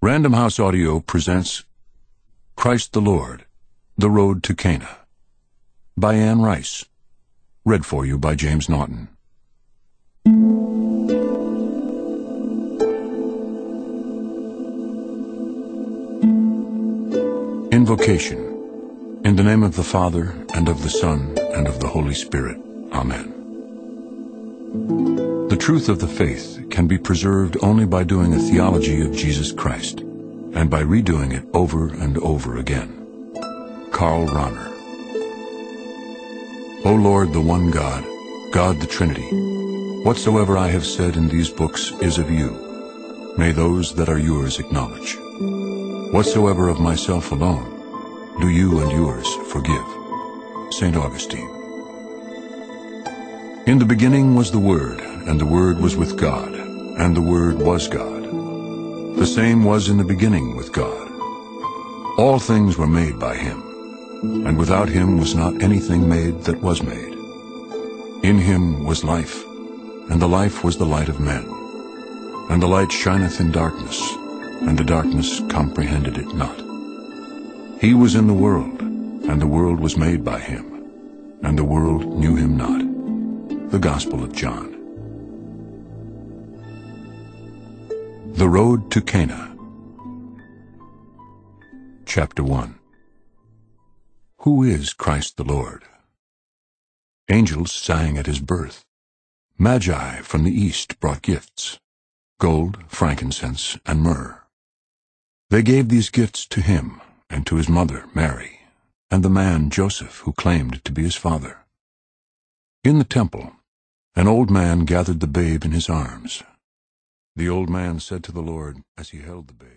Random House Audio presents Christ the Lord, The Road to Cana by Anne Rice. Read for you by James Naughton. Invocation. In the name of the Father, and of the Son, and of the Holy Spirit. Amen. The truth of the faith can be preserved only by doing a theology of Jesus Christ, and by redoing it over and over again. Karl Rahner. O Lord, the one God, God the Trinity, whatsoever I have said in these books is of you. May those that are yours acknowledge. Whatsoever of myself alone, do you and yours forgive. St. Augustine. In the beginning was the Word, and the Word was with God, and the Word was God. The same was in the beginning with God. All things were made by him, and without him was not anything made that was made. In him was life, and the life was the light of men. And the light shineth in darkness, and the darkness comprehended it not. He was in the world, and the world was made by him, and the world knew him not. The Gospel of John. The Road to Cana. Chapter 1. Who is Christ the Lord? Angels sang at his birth. Magi from the east brought gifts, gold, frankincense, and myrrh. They gave these gifts to him, and to his mother, Mary, and the man Joseph, who claimed to be his father. In the temple, an old man gathered the babe in his arms. The old man said to the Lord as he held the babe,